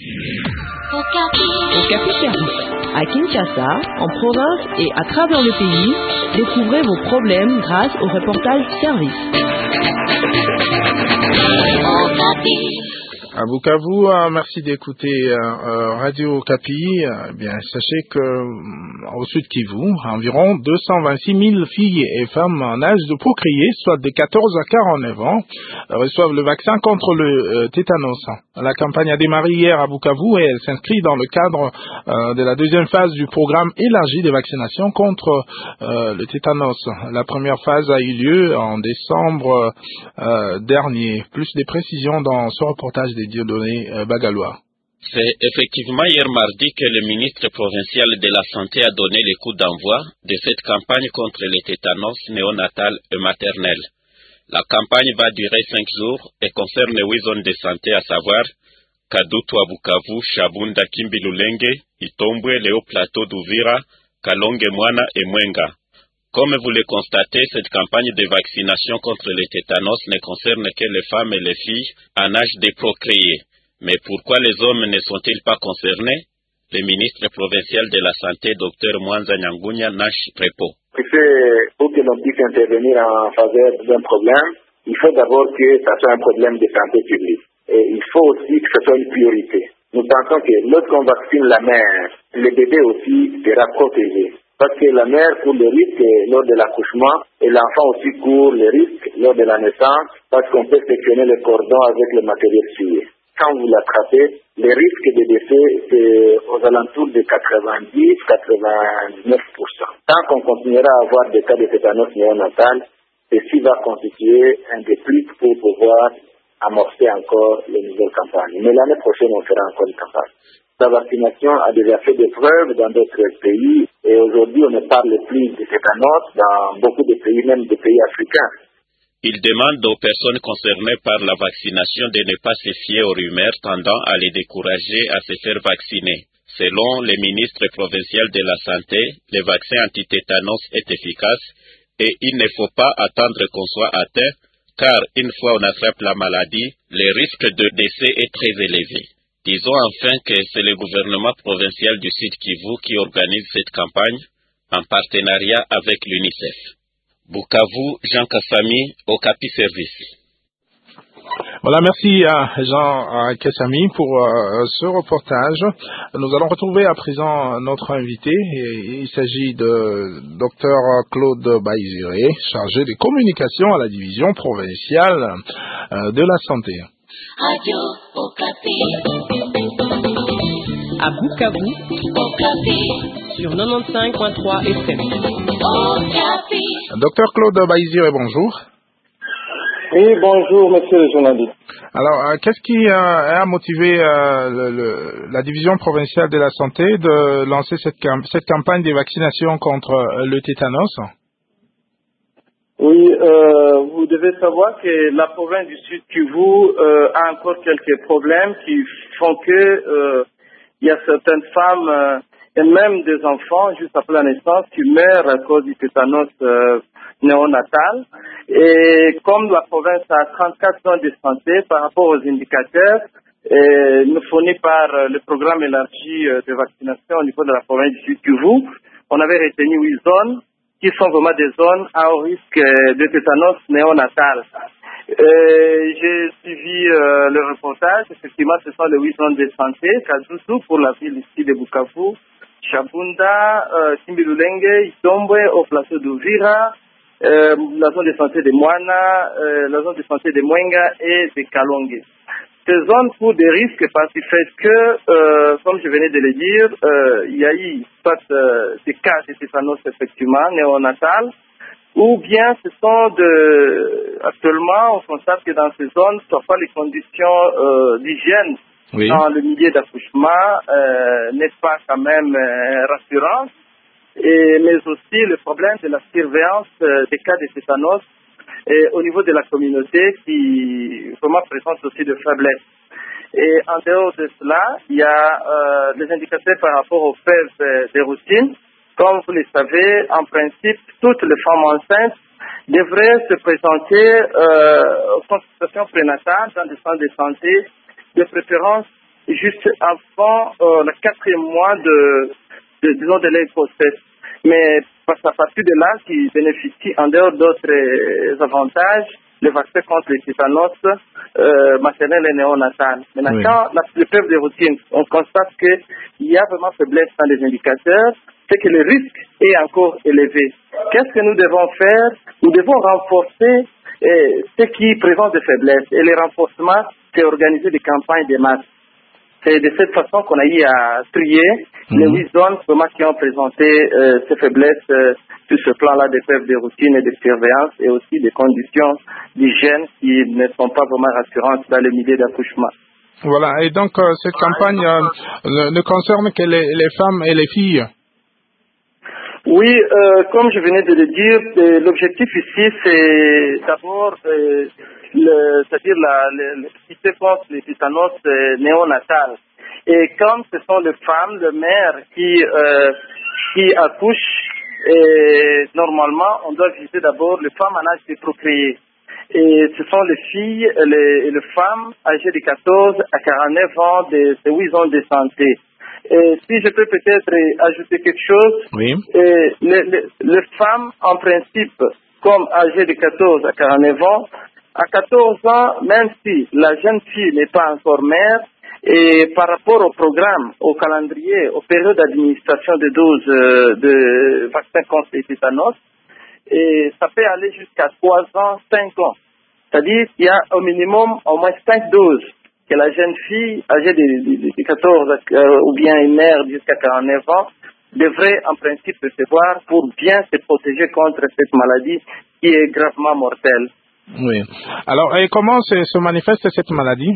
Okapi Service. À Kinshasa, en province et à travers le pays, découvrez vos problèmes grâce au reportage service. À Bukavu, merci d'écouter Radio Okapi. Bien, sachez que au sud Kivu, environ 226 000 filles et femmes en âge de procréer, soit de 14 à 49 ans, reçoivent le vaccin contre le tétanos. La campagne a démarré hier à Bukavu et elle s'inscrit dans le cadre de la deuxième phase du programme élargi de vaccination contre le tétanos. La première phase a eu lieu en décembre dernier. Plus de précisions dans ce reportage des Dieudonné Bagalois. C'est effectivement hier mardi que le ministre provincial de la Santé a donné le coup d'envoi de cette campagne contre le tétanos néonatal et maternel. La campagne va durer 5 jours et concerne 8 zones de santé, à savoir Kadutu à Bukavu, Shabunda, Kimbilulenge, Itombwe, le haut plateau d'Uvira, Kalonge, Mwana et Mwenga. Comme vous le constatez, cette campagne de vaccination contre le tétanos ne concerne que les femmes et les filles en âge de procréer. Mais pourquoi les hommes ne sont-ils pas concernés? Le ministre provincial de la Santé, Dr Mwanza Nyangunya, Nash répond. Pour que l'on puisse intervenir en faveur d'un problème, il faut d'abord que ça soit un problème de santé publique. Et il faut aussi que ce soit une priorité. Nous pensons que lorsqu'on vaccine la mère, le bébé aussi sera protégé. Parce que la mère court le risque lors de l'accouchement et l'enfant aussi court le risque lors de la naissance parce qu'on peut sectionner le cordon avec le matériel souillé. Quand vous l'attrapez, le risque de décès c'est aux alentours de 90-99%. Tant qu'on continuera à avoir des cas de tétanos néonatal, ceci va constituer un déclic pour pouvoir amorcer encore les nouvelles campagnes. Mais l'année prochaine, on fera encore une campagne. La vaccination a déjà fait des preuves dans d'autres pays et aujourd'hui on ne parle plus de tétanos dans beaucoup de pays, même des pays africains. Il demande aux personnes concernées par la vaccination de ne pas se fier aux rumeurs tendant à les décourager à se faire vacciner. Selon le ministre provincial de la Santé, le vaccin anti-tétanos est efficace et il ne faut pas attendre qu'on soit atteint car une fois on attrape la maladie, le risque de décès est très élevé. Disons enfin que c'est le gouvernement provincial du Sud Kivu qui organise cette campagne en partenariat avec l'UNICEF. Bukavu, Jean Kassami, Okapi Service. Voilà, merci à Jean Kassami pour ce reportage. Nous allons retrouver à présent notre invité. Il s'agit de Dr Claude Baiziré, chargé des communications à la division provinciale de la santé. Radio Okapi. À Bukavu, Okapi. sur 95.3 FM. Okapi. Dr Claude Baiziré, bonjour. Oui, bonjour, monsieur le journaliste. Alors, qu'est-ce qui a motivé la division provinciale de la santé de lancer cette campagne de vaccination contre le tétanos? Oui, vous devez savoir que la province du Sud Kivu a encore quelques problèmes qui font que il y a certaines femmes et même des enfants juste après la naissance qui meurent à cause du tétanos néonatal. Et comme la province a 34 zones de santé par rapport aux indicateurs nous fournis par le programme élargi de vaccination au niveau de la province du Sud Kivu, on avait retenu 8 zones qui sont vraiment des zones à haut risque de tétanos néonatal. J'ai suivi le reportage. Effectivement, ce sont les 8 zones de santé. Kadutu pour la ville ici de Bukavu, Shabunda, Kimbilulenge, Itombwe, au plateau d'Uvira, la zone de santé de Mwana, la zone de santé de Mwenga et de Kalonge. Ces zones pour des risques parce du fait que, comme je venais de le dire, il y a eu soit des cas de tétanos effectivement néonatal, ou bien ce sont actuellement on constate que dans ces zones, parfois les conditions d'hygiène dans le milieu d'accouchement n'est pas quand même rassurante, mais aussi le problème de la surveillance des cas de tétanos et au niveau de la communauté qui vraiment présente aussi de faiblesses. Et en dehors de cela, il y a des indicateurs par rapport aux PEV de routine. Comme vous le savez, en principe, toutes les femmes enceintes devraient se présenter aux consultations prénatales dans des centres de santé, de préférence juste avant le 4e mois disons, de leur grossesse. Mais à partir de là, qui bénéficient en dehors d'autres avantages, le vaccin contre le tétanos maternel et néonatal. Maintenant, Oui. quand l'épreuve de routine, on constate qu'il y a vraiment faiblesse dans les indicateurs, c'est que le risque est encore élevé. Qu'est-ce que nous devons faire? Nous devons renforcer ce qui présente des faiblesses. Et le renforcement, c'est organiser des campagnes de masse. C'est de cette façon qu'on a eu à trier les 8 zones vraiment qui ont présenté ces faiblesses sur ce plan-là d'épreuves de routine et de surveillance et aussi des conditions d'hygiène qui ne sont pas vraiment rassurantes dans le milieu d'accouchement. Voilà, et donc cette campagne ne concerne que les femmes et les filles. Oui, comme je venais de le dire, l'objectif ici, c'est d'abord, c'est-à-dire l'efficacité contre les tétanos néonatales. Et comme ce sont les femmes, les mères qui accouchent, et normalement, on doit viser d'abord les femmes en âge de procréer. Et ce sont les filles et les femmes âgées de 14 à 49 ans de 8 ans de santé. Et si je peux peut-être ajouter quelque chose, Oui. les femmes, en principe, comme âgées de 14 à 49 ans, à 14 ans, même si la jeune fille n'est pas encore mère, et par rapport au programme, au calendrier, aux périodes d'administration de doses de vaccins contre les tétanos, et ça peut aller jusqu'à 3 ans, 5 ans. C'est-à-dire qu'il y a au minimum au moins 5 doses que la jeune fille âgée de 14 ou bien une mère jusqu'à 49 ans devrait en principe recevoir pour bien se protéger contre cette maladie qui est gravement mortelle. Oui. Alors, et comment se manifeste cette maladie?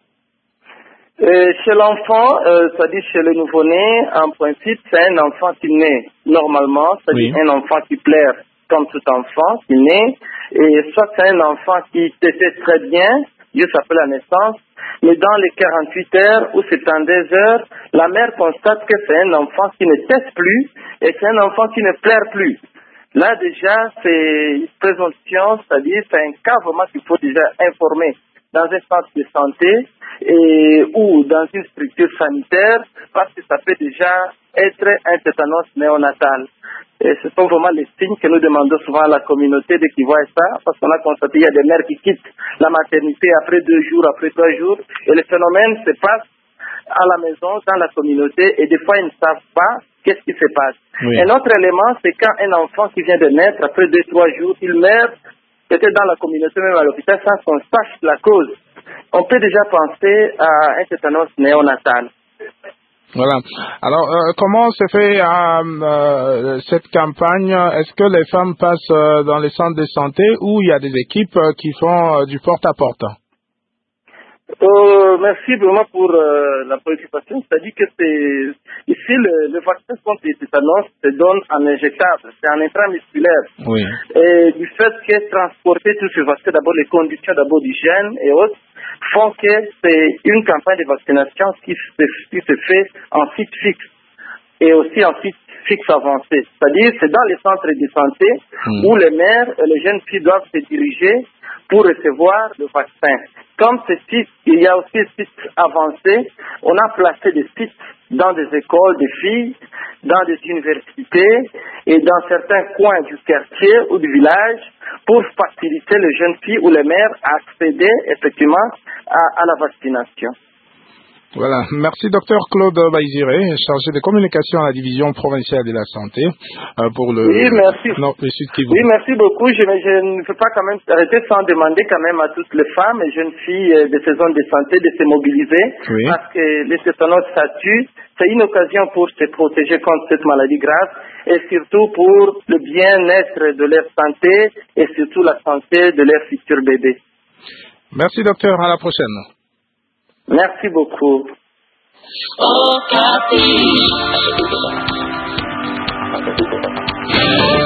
Chez l'enfant, c'est-à-dire chez le nouveau-né, en principe, c'est un enfant qui naît normalement, c'est-à-dire un enfant qui plaire comme tout enfant qui naît, et soit c'est un enfant qui était très bien, juste après la naissance, mais dans les 48 heures ou 72 heures, la mère constate que c'est un enfant qui ne teste plus et c'est un enfant qui ne plaire plus. Là déjà, c'est une présomption, c'est-à-dire c'est un cas vraiment qu'il faut déjà informer dans un centre de santé ou dans une structure sanitaire parce que ça peut déjà être un tétanos néonatal. Et ce sont vraiment les signes que nous demandons souvent à la communauté de qui voient ça, parce qu'on a constaté qu'il y a des mères qui quittent la maternité après 2 jours, après 3 jours, et le phénomène se passe à la maison, dans la communauté, et des fois ils ne savent pas qu'est-ce qui se passe. Oui. Un autre élément, c'est quand un enfant qui vient de naître, après 2-3 jours, il meurt, peut-être dans la communauté, même à l'hôpital, sans qu'on sache la cause. On peut déjà penser à un tétanos néonatal. Voilà. Alors, comment se fait cette campagne? Est-ce que les femmes passent dans les centres de santé ou il y a des équipes qui font du porte-à-porte? Merci vraiment pour la préoccupation. C'est-à-dire que ici, le vaccin contre les tétanos se donne en injectable, c'est en intramusculaire. Oui. Et du fait que transporter tous ces vaccins, d'abord les conditions d'abord d'hygiène et autres, font que c'est une campagne de vaccination qui se fait en site fixe et aussi en site fixe avancé. C'est-à-dire c'est dans les centres de santé où les mères et les jeunes filles doivent se diriger pour recevoir le vaccin. Comme ce site, il y a aussi un site avancé, on a placé des sites dans des écoles de filles, dans des universités et dans certains coins du quartier ou du village pour faciliter les jeunes filles ou les mères à accéder effectivement à la vaccination. Voilà. Merci, Dr Claude Baïziré, chargé de communication à la division provinciale de la santé pour le Sud Kivu. Oui, merci beaucoup. Je ne peux pas quand même arrêter sans demander quand même à toutes les femmes et jeunes filles de ces zones de santé de se mobiliser parce que les tétanos, ça tue. C'est une occasion pour se protéger contre cette maladie grave et surtout pour le bien-être de leur santé et surtout la santé de leur futur bébé. Merci, docteur. À la prochaine. Merci beaucoup. Okapi.